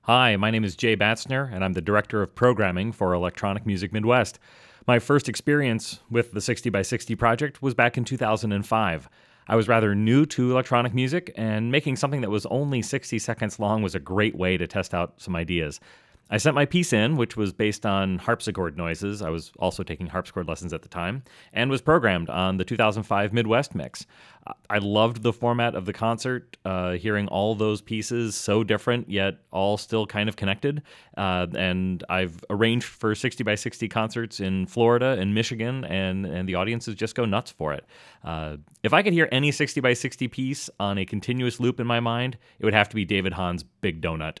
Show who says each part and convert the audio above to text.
Speaker 1: Hi, my name is Jay Batzner, and I'm the Director of Programming for Electronic Music Midwest. My first experience with the 60 by 60 project was back in 2005. I was rather new to electronic music, and making something that was only 60 seconds long was a great way to test out some ideas. I sent my piece in, which was based on harpsichord noises. I was also taking harpsichord lessons at the time, and was programmed on the 2005 Midwest mix. I loved the format of the concert, hearing all those pieces so different, yet all still kind of connected. And I've arranged for 60 by 60 concerts in Florida and Michigan, and the audiences just go nuts for it. If I could hear any 60 by 60 piece on a continuous loop in my mind, it would have to be David Hahn's Big Donut.